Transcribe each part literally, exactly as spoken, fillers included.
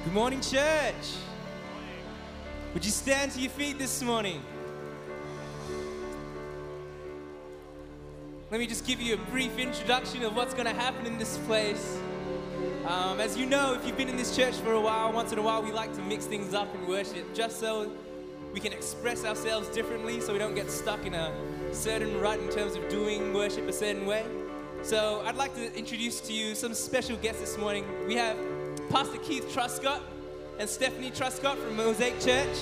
Good morning, church. Would you stand to your feet this morning? Let me just give you a brief introduction of what's going to happen in this place. Um, as you know, if you've been in this church for a while, once in a while we like to mix things up in worship just so we can express ourselves differently, so we don't get stuck in a certain rut in terms of doing worship a certain way. So I'd like to introduce to you some special guests this morning. We have Pastor Keith Truscott and Stephanie Truscott from Mosaic Church.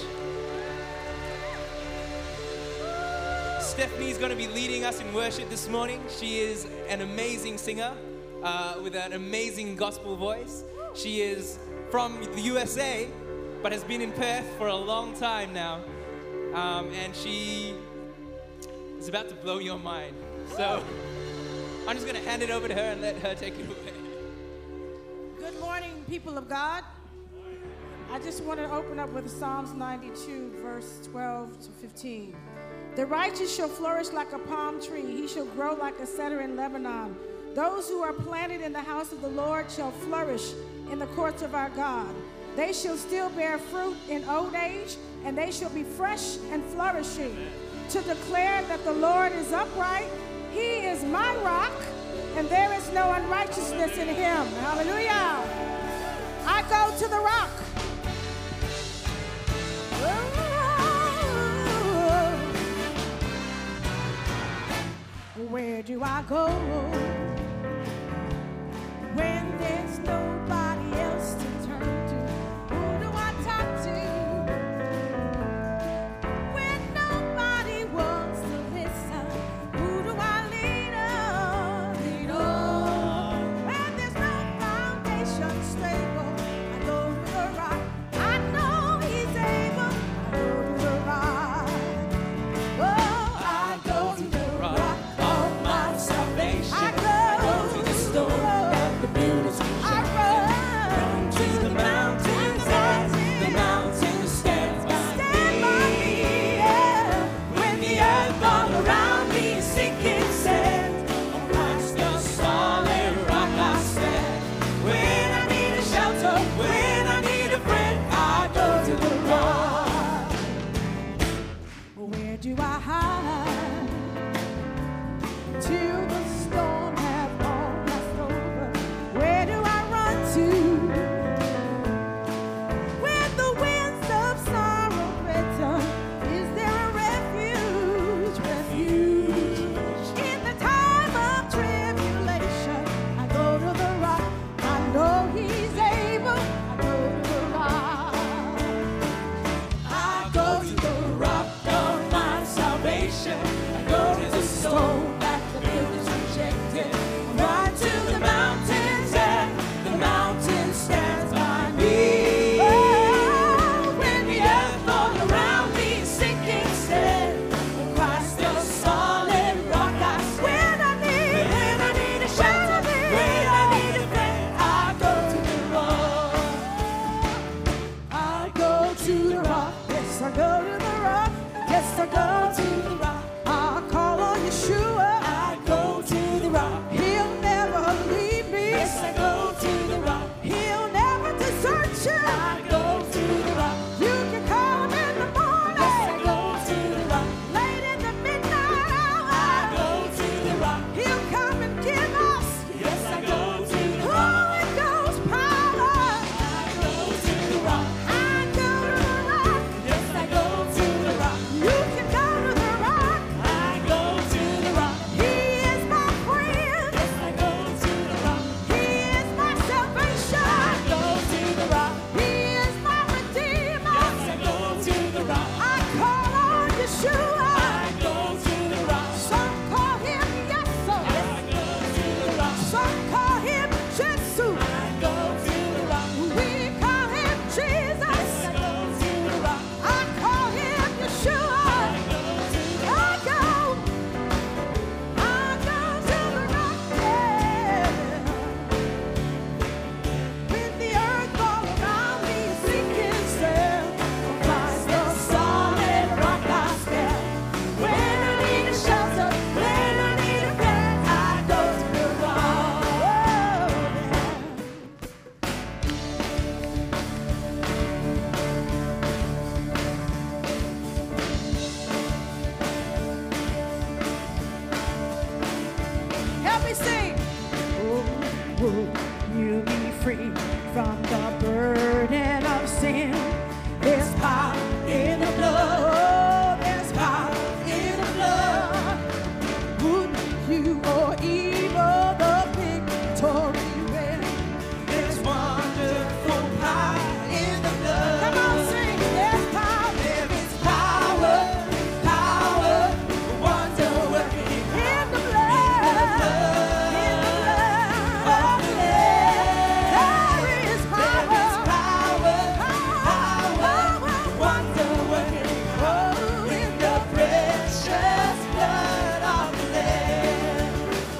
Stephanie is going to be leading us in worship this morning. She is an amazing singer uh, with an amazing gospel voice. She is from the U S A, but has been in Perth for a long time now. Um, and she is about to blow your mind. So I'm just going to hand it over to her and let her take it away. Good morning, people of God. I just want to open up with Psalms ninety-two, verse twelve to fifteen. The righteous shall flourish like a palm tree. He shall grow like a cedar in Lebanon. Those who are planted in the house of the Lord shall flourish in the courts of our God. They shall still bear fruit in old age, and they shall be fresh and flourishing, to declare that the Lord is upright. He is my rock, and there is no unrighteousness in him. Hallelujah. I go to the rock. Where do I go when there's nobody else to turn to? Who do I talk to when nobody wants to listen? Who do I lean on? Lean on. When there's no foundation stable, I go to the rock. I know he's able. I go to the rock. Oh, I go to the rock. I go to the storm at the beautiful shore. I run to the mountains as the mountains stand by me. Yeah. When the earth all around me is sinking sand, on the solid rock I stand. When I need a shelter, when I need a friend, I go to the rock. Where do I hide till the storm have all passed over? Where do I run to when the winds of sorrow threaten? Is there a refuge, refuge in the time of tribulation? I go to the rock. I know he's able. I go to the rock. I go to the rock of my salvation. Would you be free from the burden of sin? There's power in the blood. There's power in the blood. Would you or evil the victory win? There's wonderful power in the blood. Come on, sing. There's power. There is power, power, wonder working in the blood. In the blood of the Lamb. There is power, power, power, wonder working in the precious blood of the Lamb.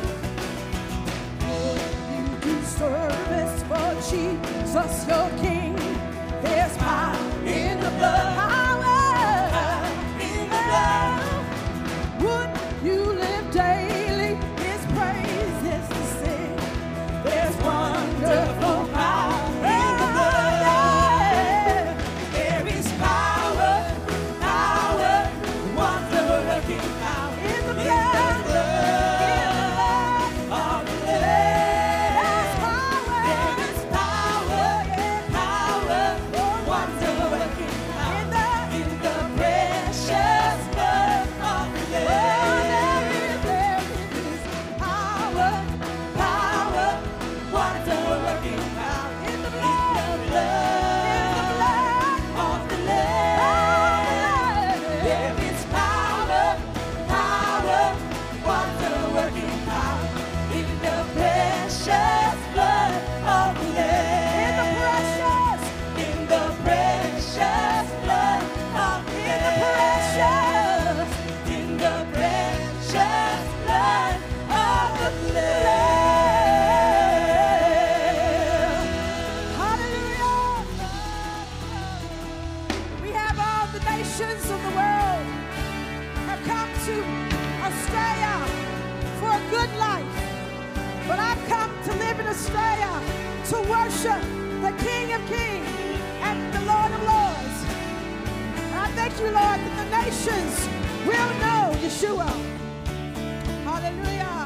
You do service for Jesus, your King. There's power in the blood. Power in the blood. Would you live daily His praises to sing? There's wonderful power in the blood. There is power, power, wonder-working power in the blood. Of the Lamb. There's power. There is power, power, wonder-working power in the in the precious blood of the Lamb. There is power, power, wonder-working power in the blood, of the Lamb. There is power, power, wonder-working power in the precious blood of the Lamb. In the precious, in the precious blood of the Lamb. In the precious blood of the Lamb. Hallelujah. We have all the nations of the world have come to Australia for a good life. But I've come to live in Australia to worship the King of Kings and the Lord of Lords. And I thank you, Lord, that the nations will know Yeshua. Hallelujah.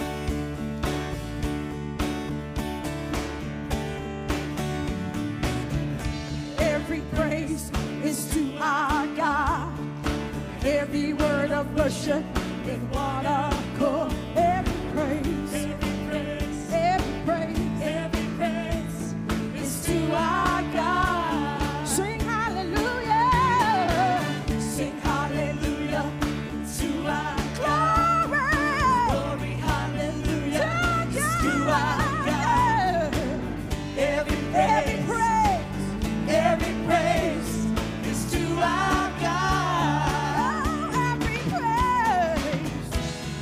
Every praise is to our God. Every word of worship in one accord. Every praise, every praise, every praise is to our God. Sing hallelujah, sing hallelujah to our glory, glory, hallelujah is to our God. Every praise, every praise is to our God. Every praise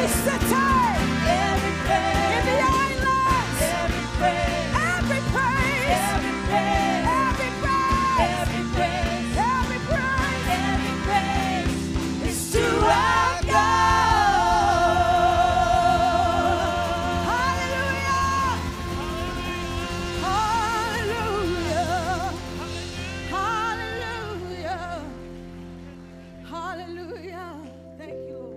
the city, every praise, in the islands, every praise, every praise, every praise, every praise, every praise, every praise, every praise is to our God. Hallelujah. Hallelujah. Hallelujah. Hallelujah. Thank you, Lord.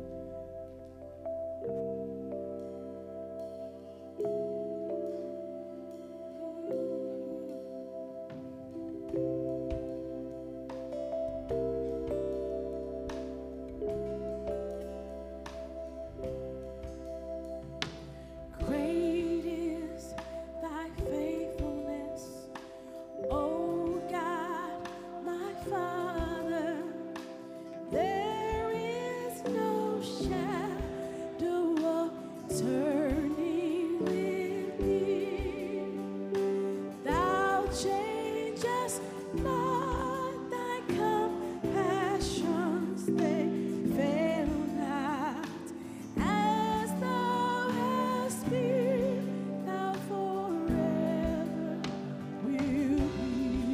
Great is thy faithfulness, O God, my Father. There is no shadow of turning with thee. Thou changest not, thy compassions, they fail not. As thou hast been, thou forever will be.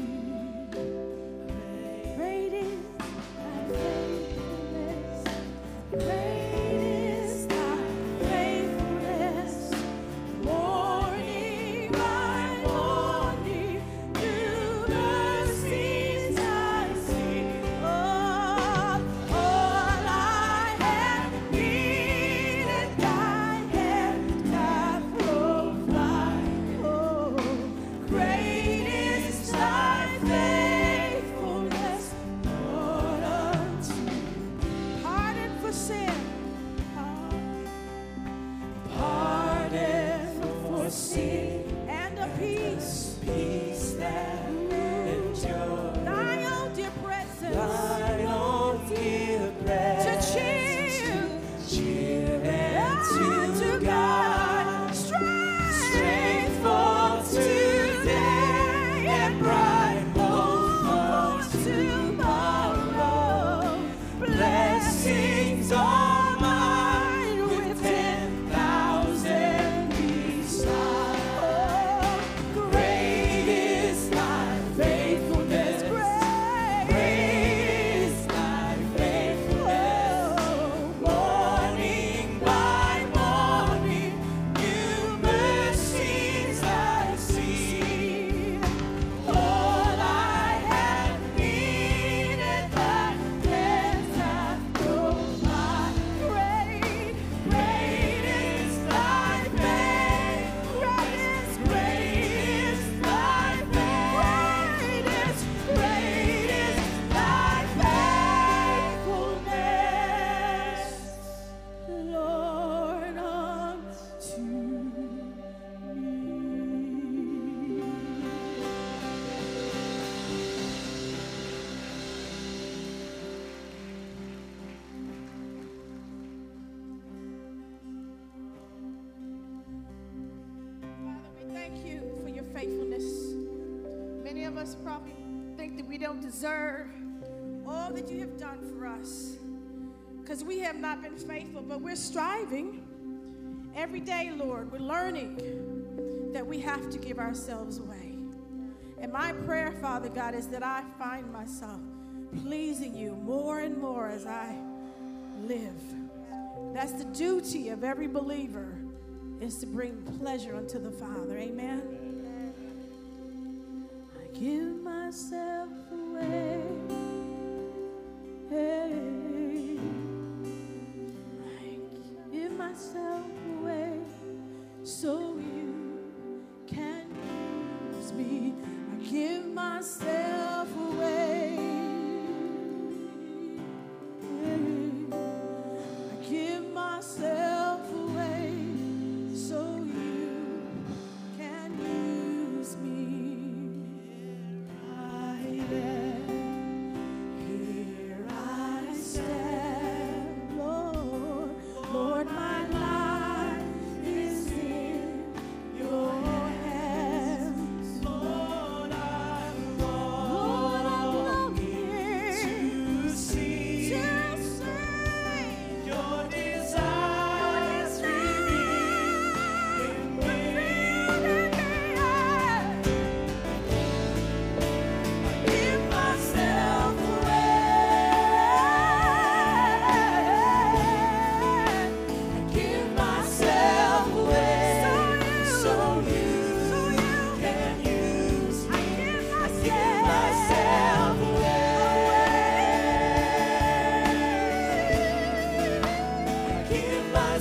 Great is thy faithfulness. Great is thy faithfulness. Morning by morning, new mercies I see. Oh, all I have needed, thy hand doth provide. Oh, great is thy faithfulness, Lord, unto me. Pardon for sin, pardon for sin, and a peace, peace that endures. Thy own dear presence, thy own dear presence, to cheer, cheer and to God, strength, strength for today and bright hope for tomorrow. Blessings all mine with ten thousand beside. Great is thy faithfulness. Great is thy faithfulness. Morning by morning, new mercies I see. All I have needed, thy hands have provide. Great, great is thy faith. Great is, great is thy faith. Great is, great is thy faithfulness, Lord, unto me. Father, we thank you for your faithfulness. Many of us probably think that we don't deserve all that you have done for us because we have not been faithful, but we're striving every day, Lord. We're learning that we have to give ourselves away. And my prayer, Father God, is that I find myself pleasing you more and more as I live. That's the duty of every believer, is to bring pleasure unto the Father. Amen. I give myself away. Hey. I give myself away so you can use me. I give myself away. I give myself away so you can use me. I am, here I stand, Lord. Lord, my life is in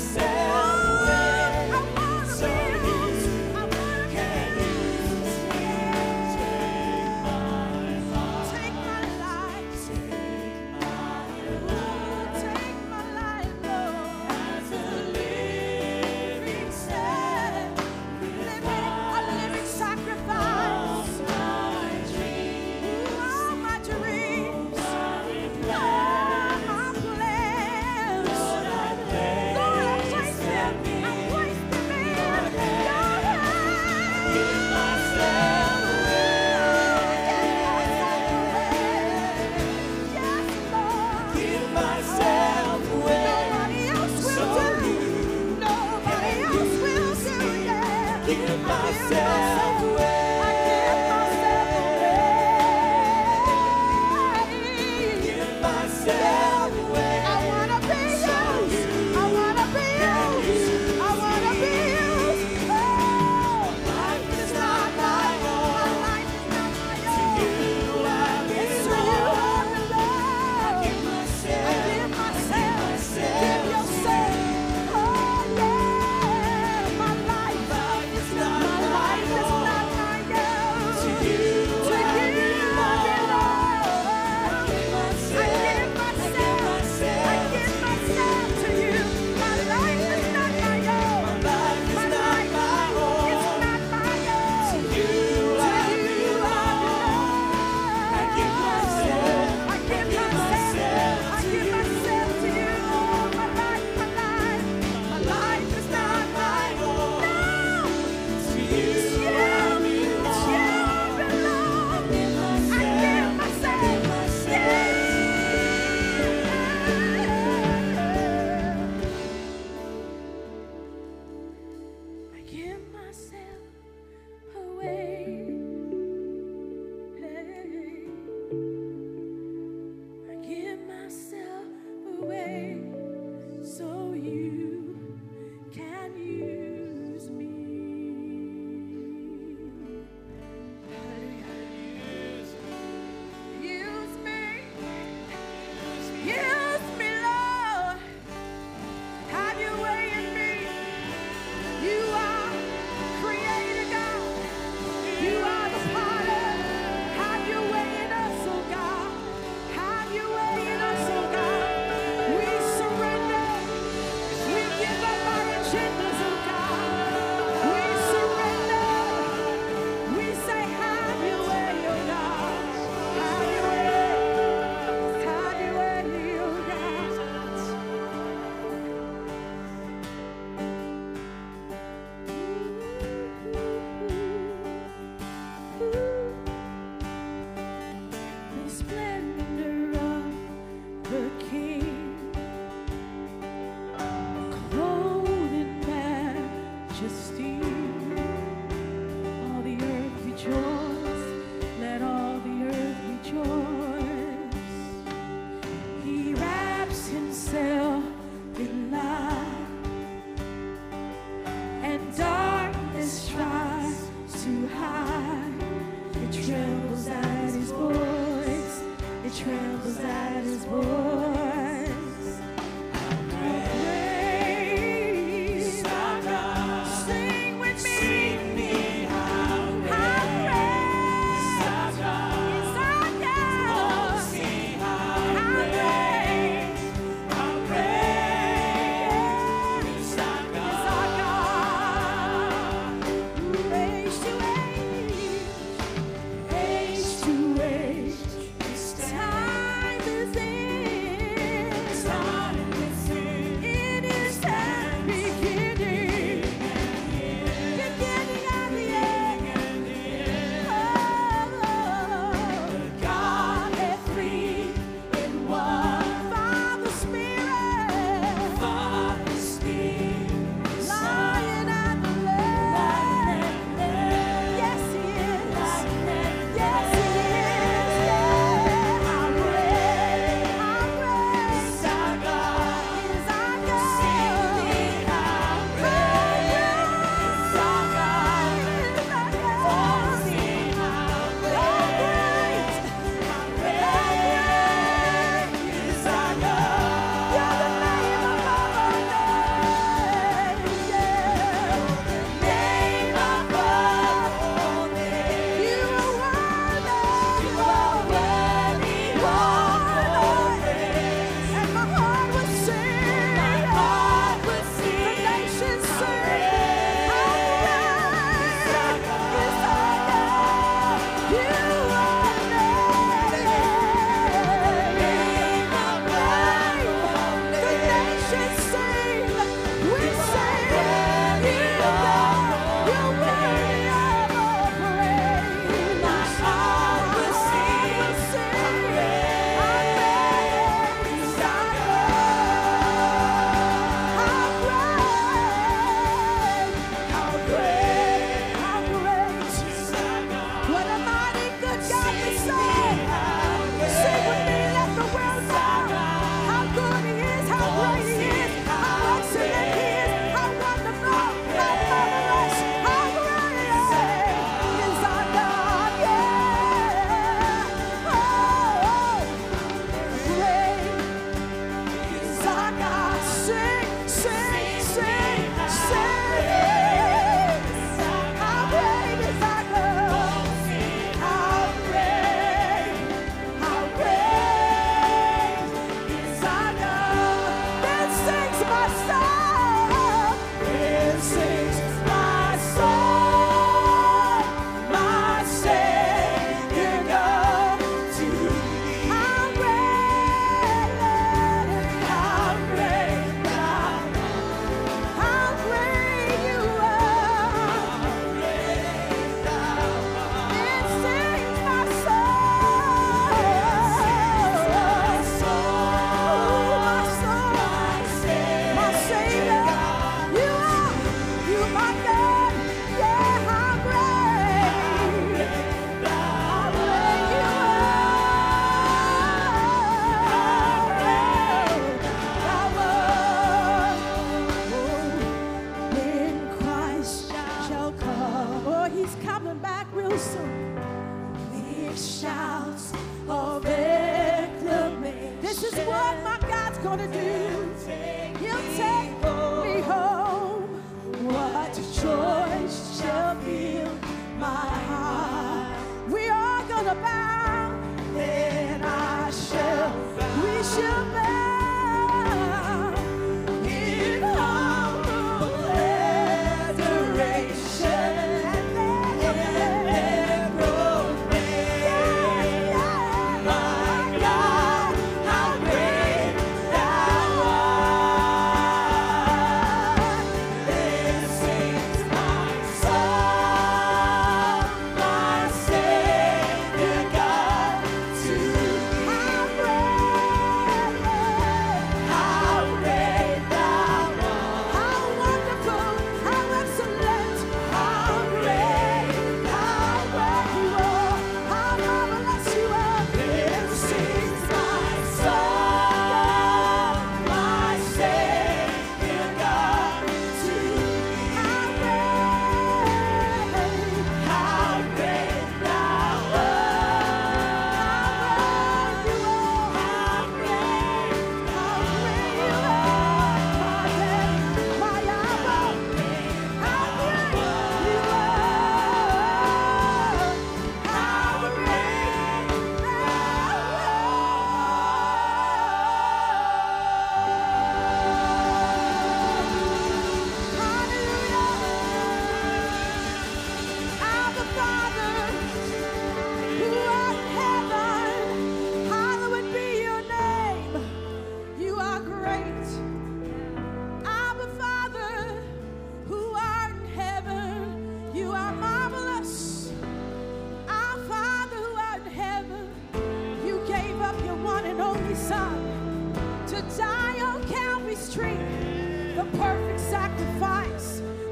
Time is in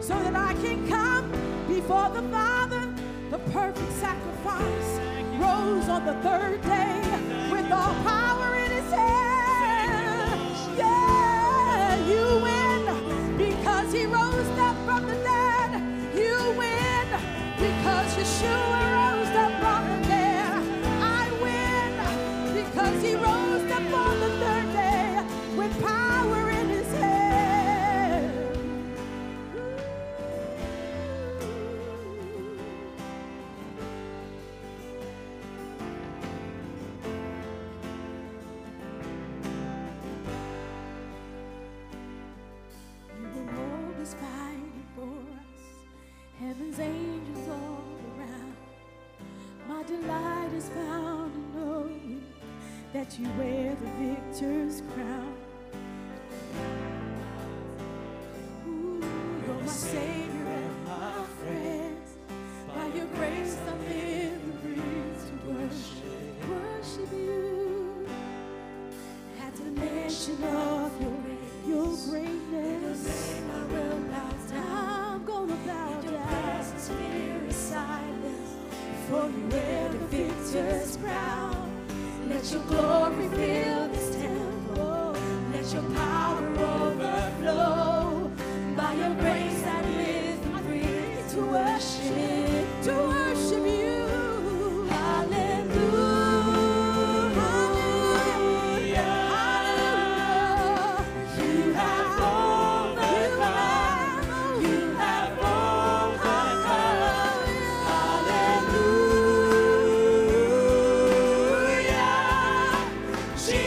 so that I can come before the Father. The perfect sacrifice rose on the third day with all power in his hand. Yeah, you win because he rose up from the dead. You win because Yeshua rose up from the dead. I win because he rose up on the third day with power in his hand. Fighting for us, heaven's angels all around. My delight is found in knowing that you wear the victor's crown. Ooh, you're my Savior and my friend. By your grace I'm in the breeze to worship, worship you. At the mention of your, your greatness, I will bow down. I'm gonna bow down. Your presence here is silence, for you wear the victor's crown. Let your glory fill this temple. Let your power overflow. By your grace I live and breathe to worship, to worship you. Hallelujah. Jesus.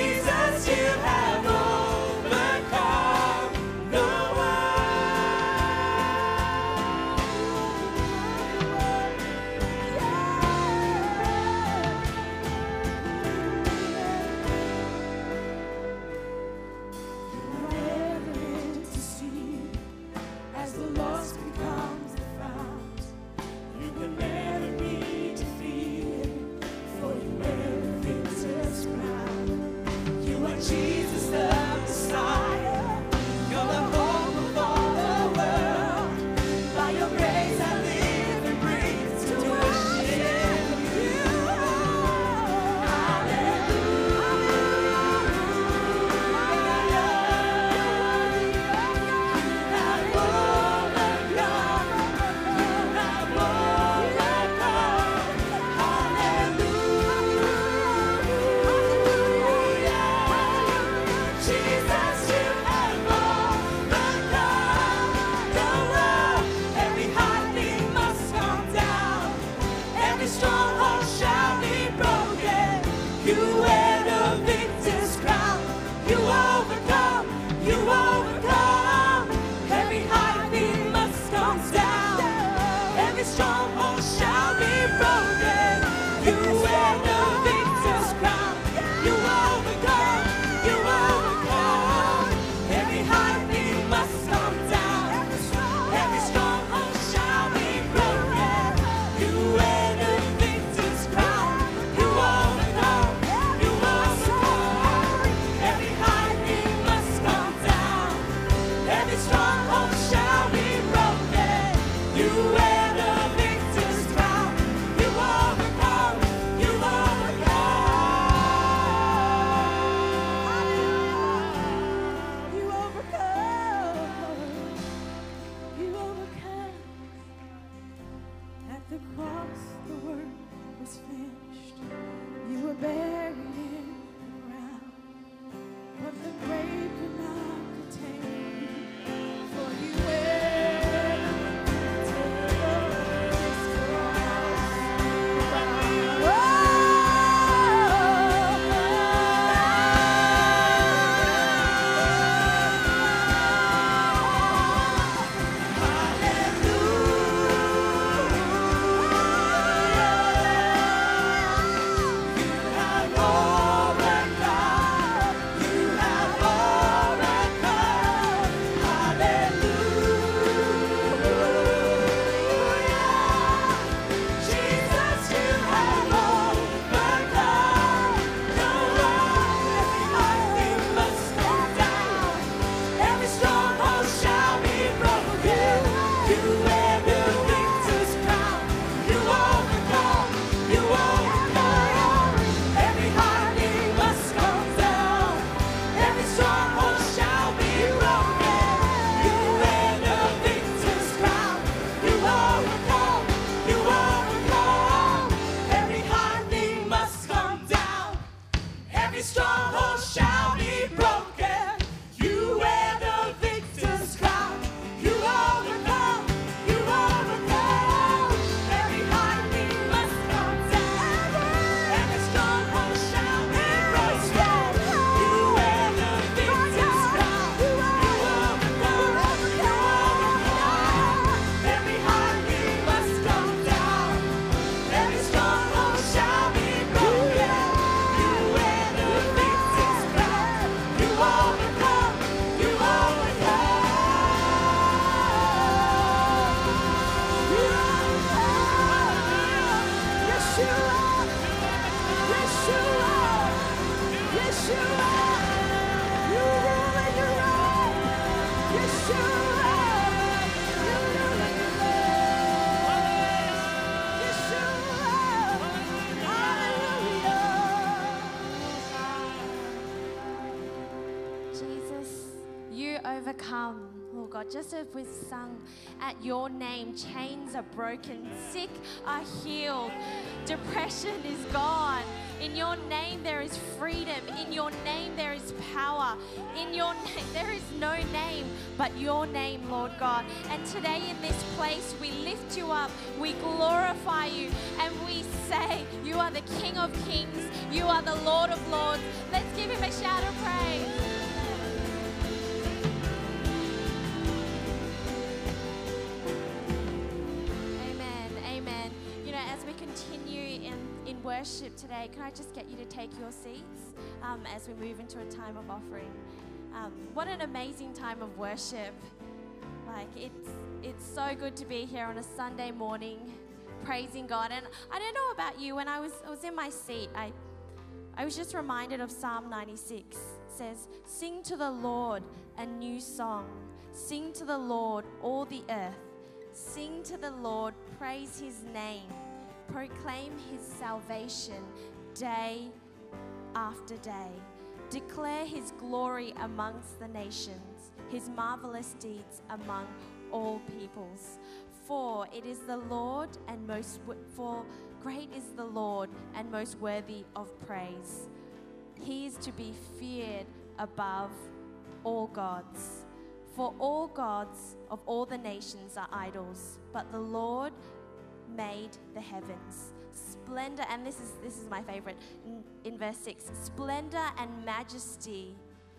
come, Lord God, just as we've sung, at your name, chains are broken, sick are healed, depression is gone. In your name there is freedom. In your name there is power. In your name there is no name but your name, Lord God. And today in this place we lift you up, we glorify you, and we say you are the King of Kings, you are the Lord of Lords. Let's give him a shout of praise. In worship today, can I just get you to take your seats um, as we move into a time of offering? Um, what an amazing time of worship. Like, it's it's so good to be here on a Sunday morning praising God. And I don't know about you, when I was I was in my seat, I I was just reminded of Psalm ninety-six. It says, "Sing to the Lord a new song. Sing to the Lord, all the earth. Sing to the Lord, praise his name. Proclaim his salvation day after day. Declare his glory amongst the nations, his marvelous deeds among all peoples. For it is the Lord and most for great is the Lord and most worthy of praise. He is to be feared above all gods. For all gods of all the nations are idols, but the Lord made the heavens. Splendor," and this is this is my favorite, in, in verse six, "splendor and majesty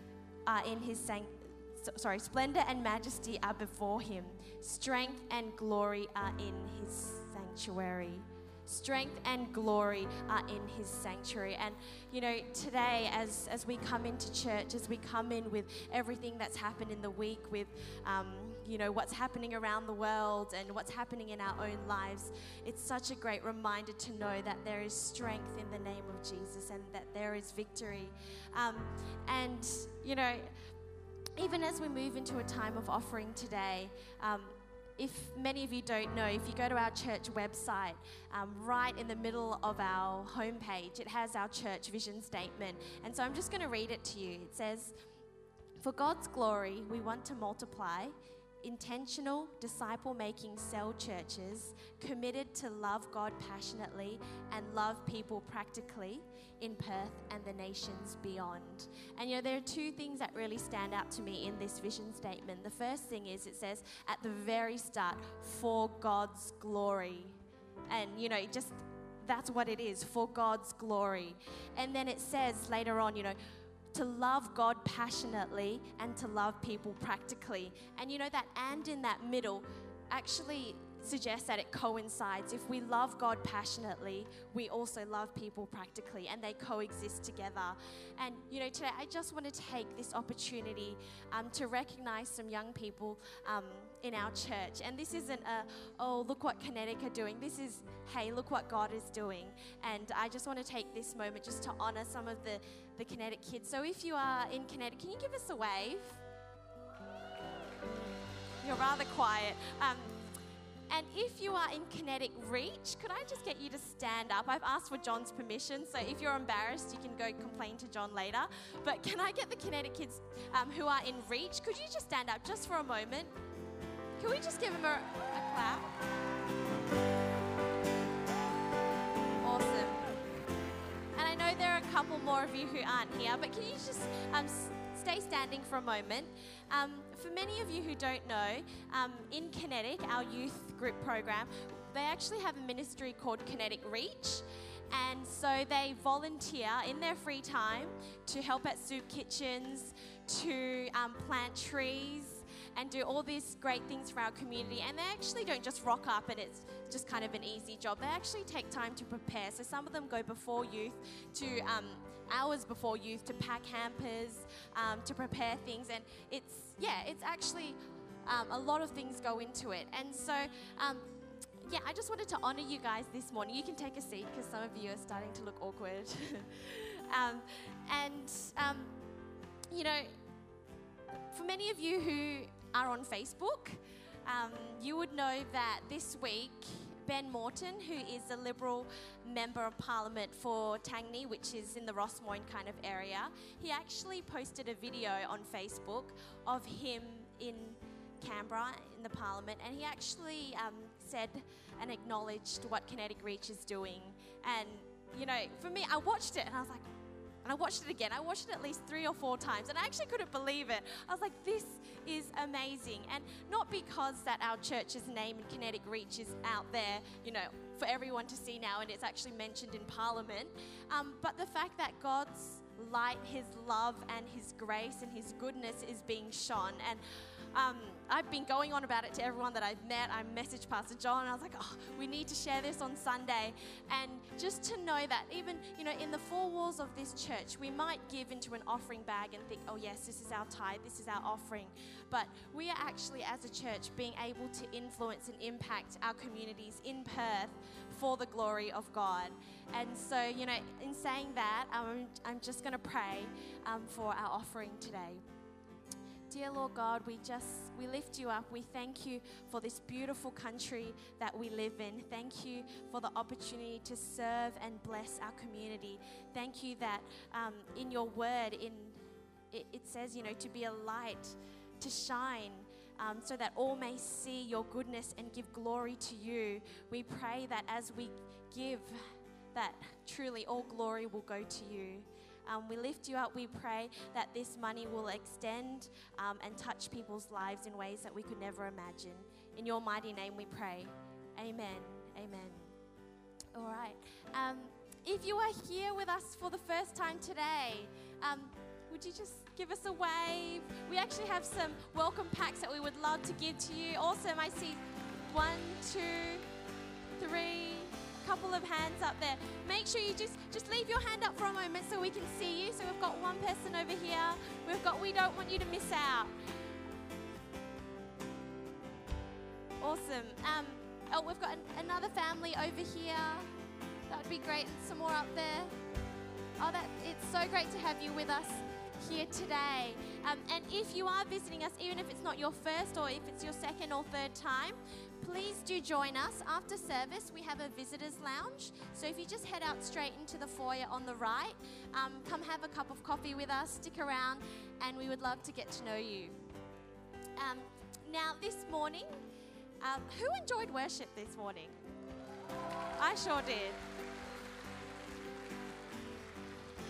are in his sanct so, sorry, splendor and majesty are before him. Strength and glory are in his sanctuary." Strength and glory are in his sanctuary. And you know, today as as we come into church, as we come in with everything that's happened in the week, with um, you know, what's happening around the world and what's happening in our own lives, it's such a great reminder to know that there is strength in the name of Jesus and that there is victory. Um, and you know, even as we move into a time of offering today, um, if many of you don't know, if you go to our church website, um, right in the middle of our homepage, it has our church vision statement. And so I'm just going to read it to you. It says, "For God's glory, we want to multiply intentional, disciple-making cell churches committed to love God passionately and love people practically in Perth and the nations beyond." And you know, there are two things that really stand out to me in this vision statement. The first thing is it says at the very start, "For God's glory." And you know, just that's what it is, for God's glory. And then it says later on, you know, to love God passionately and to love people practically. And you know, that "and" in that middle actually suggests that it coincides. If we love God passionately, we also love people practically, and they coexist together. And you know, today I just want to take this opportunity um, to recognize some young people um, in our church. And this isn't a, "oh, look what Kinetic are doing." This is, hey, look what God is doing. And I just want to take this moment just to honor some of the, the Kinetic kids. So if you are in Kinetic, can you give us a wave? You're rather quiet. Um, And if you are in Kinetic Reach, could I just get you to stand up? I've asked for John's permission, so if you're embarrassed, you can go complain to John later. But can I get the Kinetic kids um, who are in Reach, could you just stand up just for a moment? Can we just give them a, a clap? Awesome. And I know there are a couple more of you who aren't here, but can you just um, stay standing for a moment? Um, for many of you who don't know, um, in Kinetic, our youth group program, they actually have a ministry called Kinetic Reach. And so they volunteer in their free time to help at soup kitchens, to um, plant trees, and do all these great things for our community. And they actually don't just rock up and it's just kind of an easy job. They actually take time to prepare. So some of them go before youth to um, hours before youth to pack hampers, um, to prepare things. And it's, yeah, it's actually um, a lot of things go into it. And so, um, yeah, I just wanted to honor you guys this morning. You can take a seat because some of you are starting to look awkward. um, and, um, you know, for many of you who are on Facebook, um, you would know that this week, Ben Morton, who is the Liberal Member of Parliament for Tangney, which is in the Rossmoyne kind of area, he actually posted a video on Facebook of him in Canberra in the Parliament, and he actually um, said and acknowledged what Kinetic Reach is doing. And, you know, for me, I watched it and I was like, and I watched it again. I watched it at least three or four times, and I actually couldn't believe it. I was like, this is amazing. And not because that our church's name and Kinetic Reach is out there, you know, for everyone to see now, and it's actually mentioned in Parliament, um, but the fact that God's light, his love and his grace and his goodness is being shone. And um, I've been going on about it to everyone that I've met. I messaged Pastor John and I was like, oh, we need to share this on Sunday. And just to know that even, you know, in the four walls of this church, we might give into an offering bag and think, oh yes, this is our tithe, this is our offering. But we are actually, as a church, being able to influence and impact our communities in Perth for the glory of God. And so, you know, in saying that, um, I'm just going to pray um, for our offering today. Dear Lord God, we just, we lift you up. We thank you for this beautiful country that we live in. Thank you for the opportunity to serve and bless our community. Thank you that um, in your word, in it, it says, you know, to be a light, to shine, um, so that all may see your goodness and give glory to you. We pray that as we give, that truly all glory will go to you. Um, we lift you up. We pray that this money will extend um, and touch people's lives in ways that we could never imagine. In your mighty name we pray. Amen. Amen. All right. Um, if you are here with us for the first time today, um, would you just give us a wave? We actually have some welcome packs that we would love to give to you. Awesome. I see one, two, three, couple of hands up there. Make sure you just just leave your hand up for a moment so we can see you. So we've got one person over here. We've got we don't want you to miss out. Awesome. Um, oh, we've got an, another family over here. That would be great. And some more up there. Oh, that it's so great to have you with us here today. Um, and if you are visiting us, even if it's not your first or if it's your second or third time, please do join us. After service, we have a visitors lounge. So if you just head out straight into the foyer on the right, um, come have a cup of coffee with us, stick around, and we would love to get to know you. Um, now, this morning, um, who enjoyed worship this morning? I sure did.